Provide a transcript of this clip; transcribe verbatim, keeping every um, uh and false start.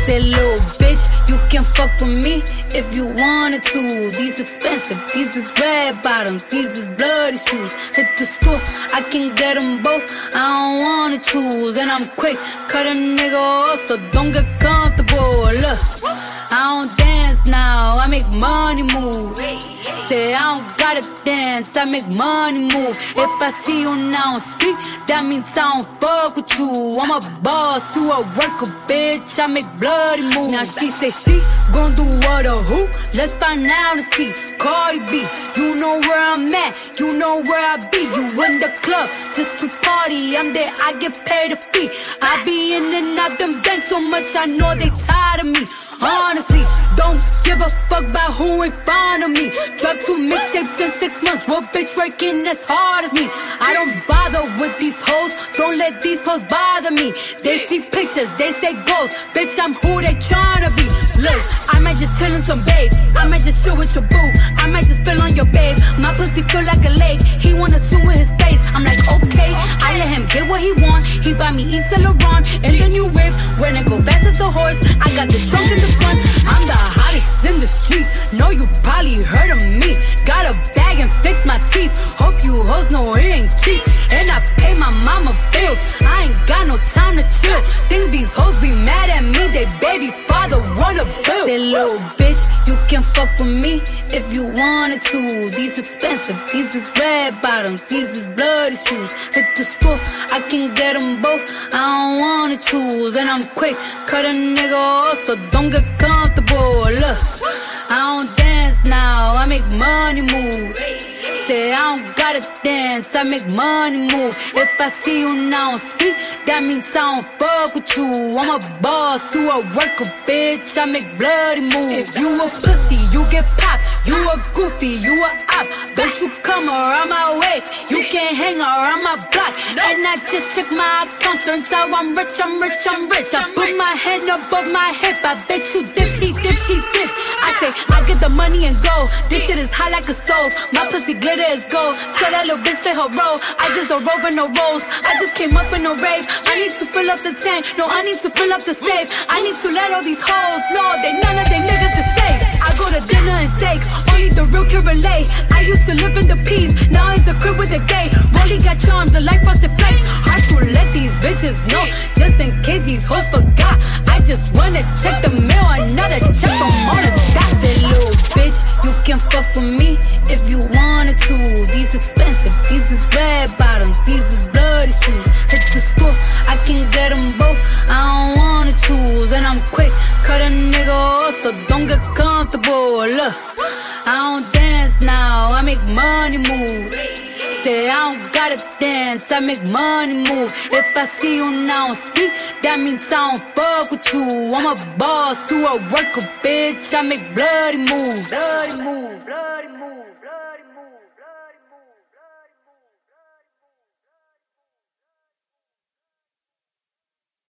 Said, little bitch, you can fuck with me if you wanted to. These expensive, these is red bottoms, these is bloody shoes. Hit the store, I can get them both, I don't wanna choose. And I'm quick, cut a nigga off, so don't get comfortable. Look, I don't dance now, I make money move. Say I don't gotta dance, I make money move. If I see you now speak, that means I don't fuck with you. I'm a boss, you a worker, bitch, I make bloody moves. Now she say she gon' do what or who? Let's find out and see. Cardi B, you know where I'm at, you know where I be. You in the club just to party, I'm there, I get paid a fee. I be in and out them banks so much, I know they tired of me. Honestly, don't give a fuck about who in front of me. Drop two mixtapes in six months, what bitch working as hard as me? I don't bother with these hoes, don't let these hoes bother me. They see pictures, they say goals, bitch I'm who they tryna be. Look, I might just chill in some babe, I might just chill with your boo, I might just spill on your babe. My pussy feel like a lake, he wanna swim with his face. I'm like okay, I let him get what he want. He buy me Yves Saint Laurent and the new whip. When it go fast as a horse, I got the trunk in the front. I'm the hottest in the street, know you probably heard of me. Got a bag and fix my teeth, hope you hoes know it ain't cheap. And I pay my mama bills, I ain't got no time to chill. Think these hoes be mad at me, they baby father wanna bill. Say little bitch, you can fuck with me if you wanted to. These expensive, these is red bottoms, these is bloody shoes. Hit the store, I can get them both, I don't wanna choose. And I'm quick, cut a nigga off, so don't get comfortable. Look, I don't dance now, I make money moves. Say I don't gotta dance, I make money move. If I see you now speak, that means I don't fuck with you. I'm a boss, you a worker, bitch, I make bloody moves. If you a pussy, you get popped. You a goofy, you a op. Don't you come around my way, you can't hang around my block. And I just check my account, turns out I'm rich, I'm rich, I'm rich. I put my hand above my hip, I bet you dip, he dip, she dip. I say, I get the money and go, this shit is hot like a stove. My pussy glitter is gold, tell that little bitch play her role. I just a rope and no rolls, I just came up in a rave. I need to fill up the tank, no I need to fill up the safe. I need to let all these hoes know that none of they niggas is safe. I go to dinner and steak, only the real can relate. I used to live in the peas, now it's the crib with the gay. Rolly got charms, the life frosted place. Hard to let these bitches know, just in case these hoes forgot. I just wanna check the mail, another check from on the dot. That little bitch, you can fuck with me if you wanted to. These expensive, these is red bottoms, these is bloody shoes. Hit the store, I can get them both, I don't wanna choose. And I'm quick, cut a nigga off, so don't get comfortable. Look, I don't dance now, I make money moves. Say I don't gotta dance, I make money move. If I see you now speak, that means I don't fuck with you. I'm a boss, you a worker, bitch, I make bloody moves. Bloody moves, bloody moves.